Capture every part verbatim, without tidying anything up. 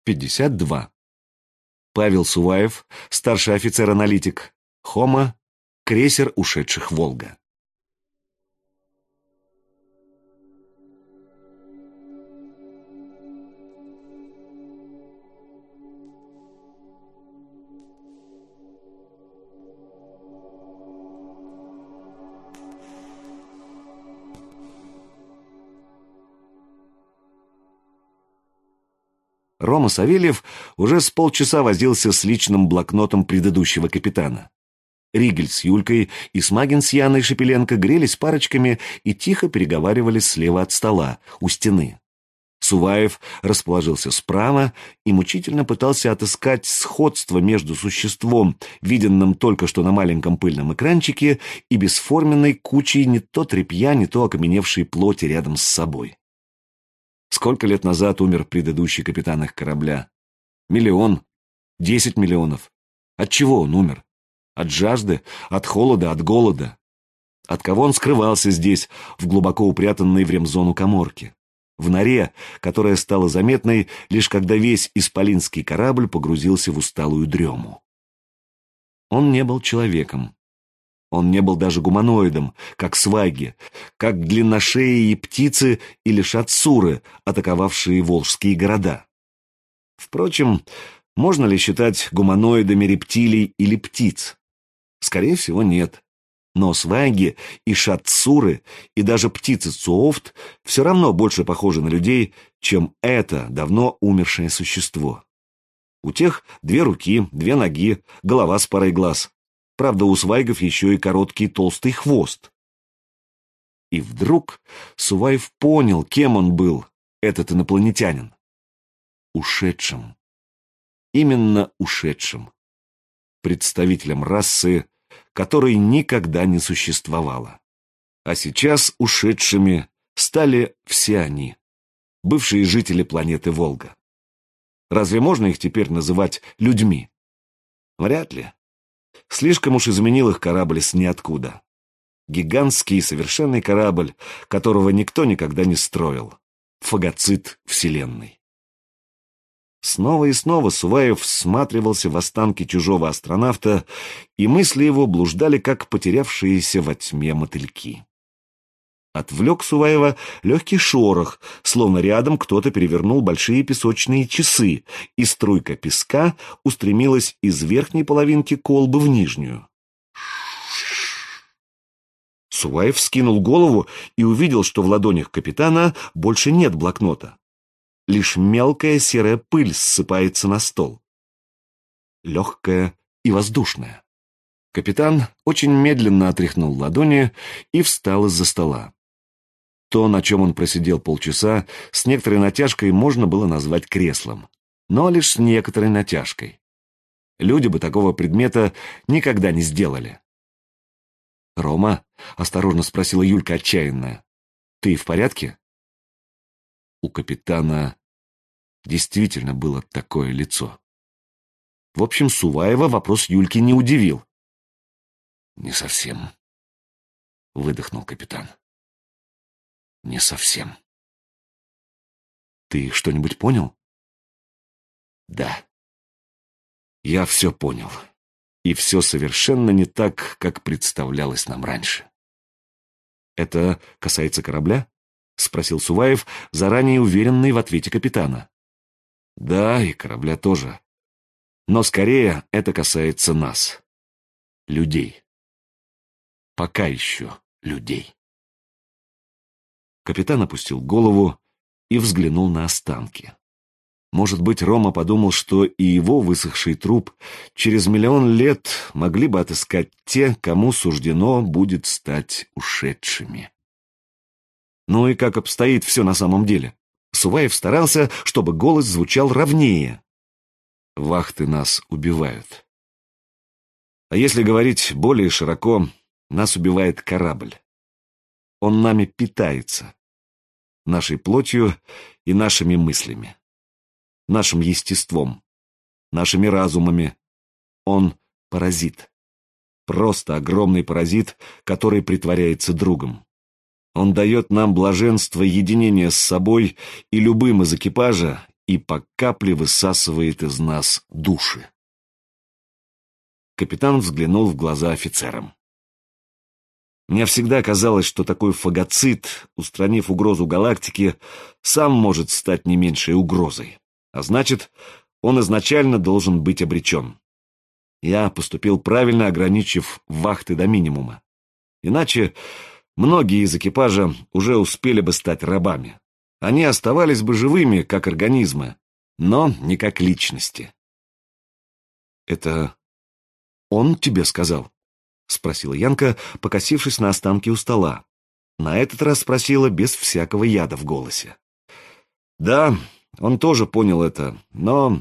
пятьдесят два. Павел Суваев, старший офицер-аналитик. Хома, крейсер ушедших «Волга». Рома Савельев уже с полчаса возился с личным блокнотом предыдущего капитана. Ригель с Юлькой и Смагин с Яной Шепеленко грелись парочками и тихо переговаривались слева от стола, у стены. Суваев расположился справа и мучительно пытался отыскать сходство между существом, виденным только что на маленьком пыльном экранчике, и бесформенной кучей не то тряпья, не то окаменевшей плоти рядом с собой. Сколько лет назад умер предыдущий капитан их корабля? Миллион? Десять миллионов? От чего он умер? От жажды? От холода? От голода? От кого он скрывался здесь, в глубоко упрятанной в ремзону каморке? В норе, которая стала заметной, лишь когда весь исполинский корабль погрузился в усталую дрему. Он не был человеком. Он не был даже гуманоидом, как сваги, как длинношеи птицы или шатсуры, атаковавшие волжские города. Впрочем, можно ли считать гуманоидами рептилий или птиц? Скорее всего, нет. Но сваги и шатсуры, и даже птицы цуофт все равно больше похожи на людей, чем это давно умершее существо. У тех две руки, две ноги, голова с парой глаз. Правда, у свайгов еще и короткий толстый хвост. И вдруг Суваев понял, кем он был, этот инопланетянин. Ушедшим. Именно ушедшим. Представителем расы, которой никогда не существовало. А сейчас ушедшими стали все они, бывшие жители планеты Волга. Разве можно их теперь называть людьми? Вряд ли. Слишком уж изменил их корабль с ниоткуда. Гигантский совершенный корабль, которого никто никогда не строил. Фагоцит Вселенной. Снова и снова Суваев всматривался в останки чужого астронавта, и мысли его блуждали, как потерявшиеся во тьме мотыльки. Отвлек Суваева легкий шорох, словно рядом кто-то перевернул большие песочные часы, и струйка песка устремилась из верхней половинки колбы в нижнюю. Суваев вскинул голову и увидел, что в ладонях капитана больше нет блокнота. Лишь мелкая серая пыль ссыпается на стол. Легкая и воздушная. Капитан очень медленно отряхнул ладони и встал из-за стола. То, на чем он просидел полчаса, с некоторой натяжкой можно было назвать креслом, но лишь с некоторой натяжкой. Люди бы такого предмета никогда не сделали. «Рома?» — осторожно спросила Юлька отчаянная. «Ты в порядке?» У капитана действительно было такое лицо. В общем, Суваева вопрос Юльки не удивил. «Не совсем», — выдохнул капитан. «Не совсем». «Ты что-нибудь понял?» «Да. Я все понял. И все совершенно не так, как представлялось нам раньше». «Это касается корабля?» — спросил Суваев, заранее уверенный в ответе капитана. «Да, и корабля тоже. Но скорее это касается нас. Людей. Пока еще людей». Капитан опустил голову и взглянул на останки. Может быть, Рома подумал, что и его высохший труп через миллион лет могли бы отыскать те, кому суждено будет стать ушедшими. Ну и как обстоит все на самом деле? Суваев старался, чтобы голос звучал ровнее. Вахты нас убивают. А если говорить более широко, нас убивает корабль. Он нами питается. Нашей плотью и нашими мыслями. Нашим естеством. Нашими разумами. Он паразит. Просто огромный паразит, который притворяется другом. Он дает нам блаженство единения с собой и любым из экипажа, и по капле высасывает из нас души. Капитан взглянул в глаза офицерам. Мне всегда казалось, что такой фагоцит, устранив угрозу галактики, сам может стать не меньшей угрозой. А значит, он изначально должен быть обречен. Я поступил правильно, ограничив вахты до минимума. Иначе многие из экипажа уже успели бы стать рабами. Они оставались бы живыми, как организмы, но не как личности. «Это он тебе сказал?» — спросила Янка, покосившись на останки у стола. На этот раз спросила без всякого яда в голосе. «Да, он тоже понял это, но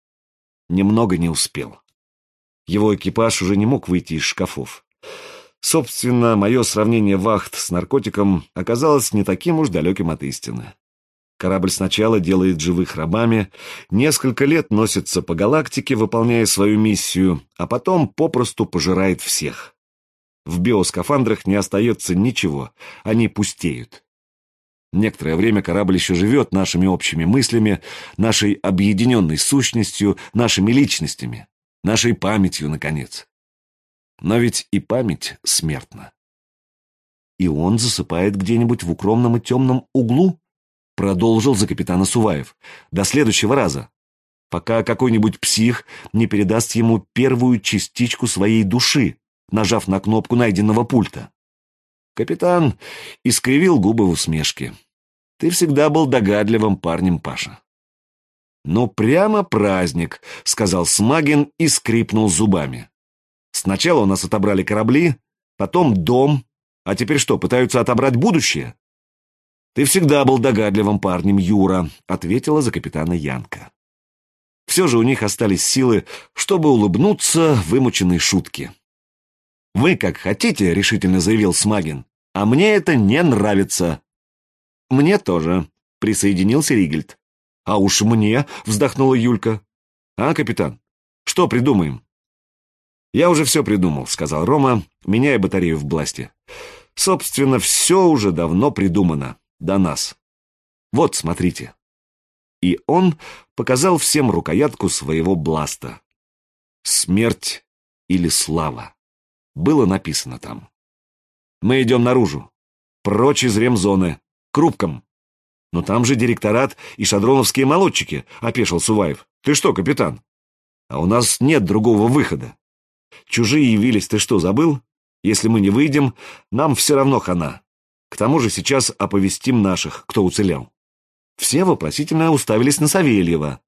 немного не успел. Его экипаж уже не мог выйти из шкафов. Собственно, мое сравнение вахт с наркотиком оказалось не таким уж далеким от истины. Корабль сначала делает живых рабами, несколько лет носится по галактике, выполняя свою миссию, а потом попросту пожирает всех. В биоскафандрах не остается ничего, они пустеют. Некоторое время корабль еще живет нашими общими мыслями, нашей объединенной сущностью, нашими личностями, нашей памятью, наконец. Но ведь и память смертна. И он засыпает где-нибудь в укромном и темном углу? Продолжил за капитана Суваев. До следующего раза. Пока какой-нибудь псих не передаст ему первую частичку своей души, нажав на кнопку найденного пульта. Капитан искривил губы в усмешке. Ты всегда был догадливым парнем, Паша. «Ну, прямо праздник», — сказал Смагин и скрипнул зубами. «Сначала у нас отобрали корабли, потом дом, а теперь что, пытаются отобрать будущее?» «Ты всегда был догадливым парнем, Юра», — ответила за капитана Янка. Все же у них остались силы, чтобы улыбнуться вымученной шутке. «Вы как хотите», — решительно заявил Смагин, — «а мне это не нравится». «Мне тоже», — присоединился Ригельд. «А уж мне», — вздохнула Юлька. «А, капитан, что придумаем?» «Я уже все придумал», — сказал Рома, меняя батарею в бласте. «Собственно, все уже давно придумано. До нас. Вот, смотрите». И он показал всем рукоятку своего бласта. «Смерть или слава» было написано там. «Мы идем наружу. Прочь из ремзоны. К рубкам». «Но там же директорат и шадроновские молодчики», — опешил Суваев. «Ты что, капитан? А у нас нет другого выхода. Чужие явились, ты что, забыл? Если мы не выйдем, нам все равно хана. К тому же сейчас оповестим наших, кто уцелел». Все вопросительно уставились на Савельева.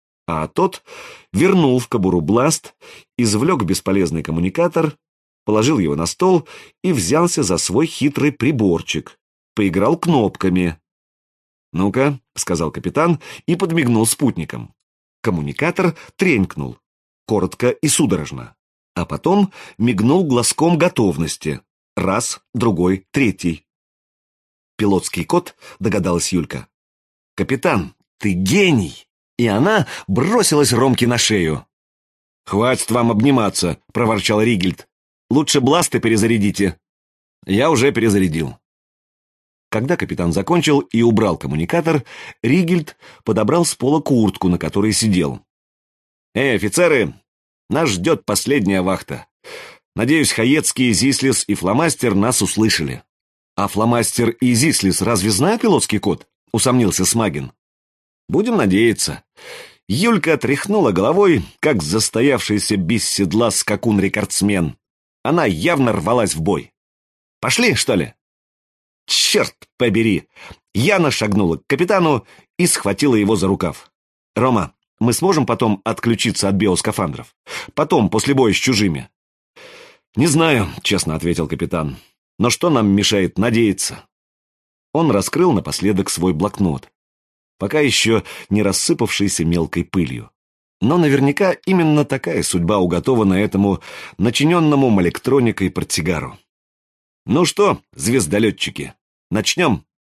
А тот вернул в кобуру бласт, извлек бесполезный коммуникатор, положил его на стол и взялся за свой хитрый приборчик. Поиграл кнопками. «Ну-ка», — сказал капитан и подмигнул спутникам. Коммуникатор тренькнул, коротко и судорожно, а потом мигнул глазком готовности. Раз, другой, третий. «Пилотский код», — догадалась Юлька. «Капитан, ты гений!» И она бросилась Ромке на шею. «Хватит вам обниматься», — проворчал Ригельд. «Лучше бласты перезарядите». «Я уже перезарядил». Когда капитан закончил и убрал коммуникатор, Ригельд подобрал с пола куртку, на которой сидел. «Эй, офицеры, нас ждет последняя вахта. Надеюсь, Хаецкий, Зислис и Фломастер нас услышали». «А Фломастер и Зислис разве знают пилотский код?» — усомнился Смагин. «Будем надеяться». Юлька тряхнула головой, как застоявшийся без седла скакун-рекордсмен. Она явно рвалась в бой. «Пошли, что ли?» «Черт побери!» Яна шагнула к капитану и схватила его за рукав. «Рома, мы сможем потом отключиться от биоскафандров? Потом, после боя с чужими?» «Не знаю», — честно ответил капитан. «Но что нам мешает надеяться?» Он раскрыл напоследок свой блокнот, пока еще не рассыпавшийся мелкой пылью. Но наверняка именно такая судьба уготована этому начиненному электроникой портсигару. «Ну что, звездолетчики, начнем?»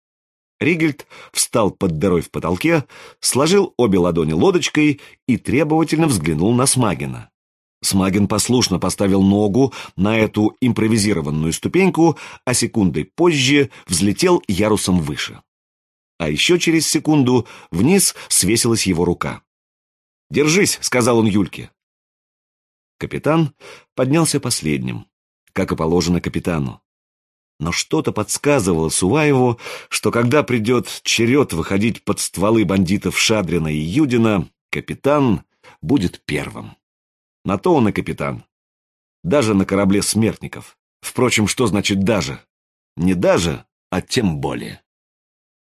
Ригельд встал под дырой в потолке, сложил обе ладони лодочкой и требовательно взглянул на Смагина. Смагин послушно поставил ногу на эту импровизированную ступеньку, а секундой позже взлетел ярусом выше. А еще через секунду вниз свесилась его рука. «Держись», — сказал он Юльке. Капитан поднялся последним, как и положено капитану. Но что-то подсказывало Суваеву, что когда придет черед выходить под стволы бандитов Шадрина и Юдина, капитан будет первым. На то он и капитан. Даже на корабле смертников. Впрочем, что значит «даже»? Не «даже», а тем более.